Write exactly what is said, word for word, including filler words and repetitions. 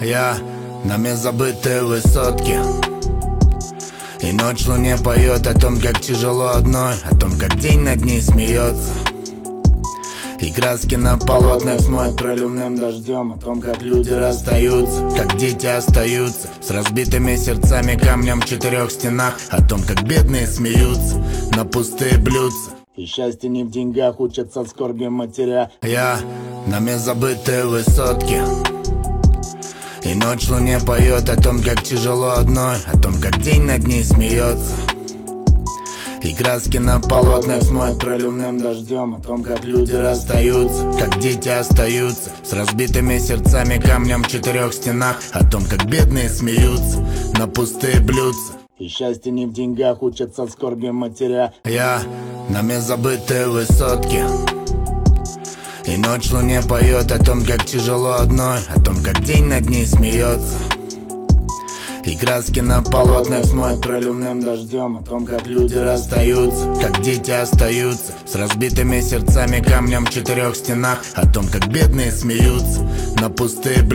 Я нами забытые высотки, и ночь луне поет о том, как тяжело одной, о том, как день над ней смеется, и краски на полотнах смоет проливным дождем, о том, как люди расстаются, как дети остаются с разбитыми сердцами камнем в четырех стенах, о том, как бедные смеются на пустые блюдца. И счастье не в деньгах, учатся скорби матеря. Я нами забытые высотки, и ночь луне поет о том, как тяжело одной, о том, как день над ней смеется, и краски на полотнах смоет проливным дождем, о том, как люди расстаются, как дети остаются с разбитыми сердцами камнем в четырех стенах, о том, как бедные смеются на пустые блюдца. И счастье не в деньгах, учатся скорби матеря. Я нами забытые высотки, и ночь луне поет о том, как тяжело одной, о том, как день над ней смеется, и краски на полотнах смоет проливным дождем, о том, как люди расстаются, как дети остаются с разбитыми сердцами камнем в четырех стенах, о том, как бедные смеются на пустые